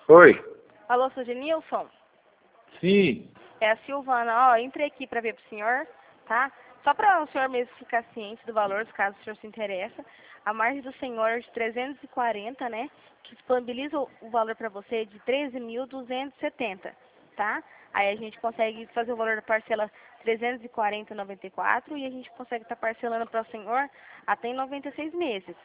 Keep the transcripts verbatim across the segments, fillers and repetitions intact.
Oi. Alô, seu Genilson? Sim. É a Silvana. Ó, entrei aqui para ver pro senhor, tá? Só para o senhor mesmo ficar ciente do valor, caso o senhor se interessa. A margem do senhor é de trezentos e quarenta, né? Que disponibiliza o valor para você de treze mil duzentos e setenta, tá? Aí a gente consegue fazer o valor da parcela trezentos e quarenta e noventa e quatro e a gente consegue estar tá parcelando para o senhor até em noventa e seis meses.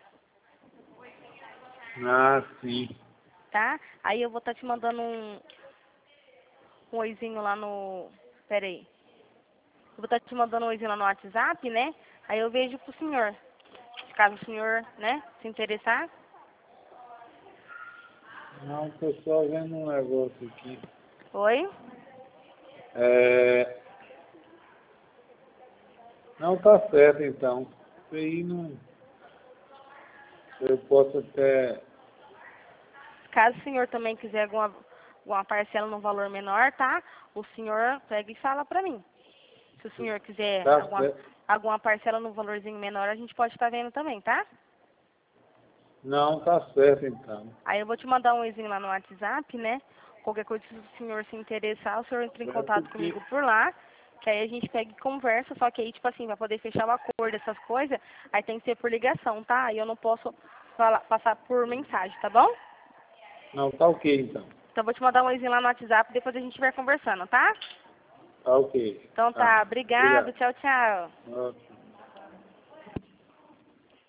Ah, sim. Tá? Aí eu vou estar tá te mandando um, um oizinho lá no... Pera aí. Eu vou estar tá te mandando um oizinho lá no WhatsApp, né? Aí eu vejo pro senhor. Caso o senhor, né, se interessar. Não, tô só vendo um negócio aqui. Oi? É... Não, tá certo então. Isso aí não... Eu posso até... Caso o senhor também quiser alguma, alguma parcela no valor menor, tá? O senhor pega e fala pra mim. Se o senhor quiser Tá alguma, certo. alguma parcela no valorzinho menor, a gente pode estar vendo também, tá? Não, tá certo então. Aí eu vou te mandar um oizinho lá no WhatsApp, né? Qualquer coisa, se o senhor se interessar, o senhor entra em É contato porque... comigo por lá, que aí a gente pega e conversa, só que aí, tipo assim, pra poder fechar o acordo, essas coisas, aí tem que ser por ligação, tá? Aí eu não posso falar, passar por mensagem, tá bom? Não, tá ok então. Então eu vou te mandar um oizinho lá no WhatsApp, depois a gente vai conversando, tá? Tá ok. Então Tá. tá, obrigado, Obrigado. tchau, tchau. Ah.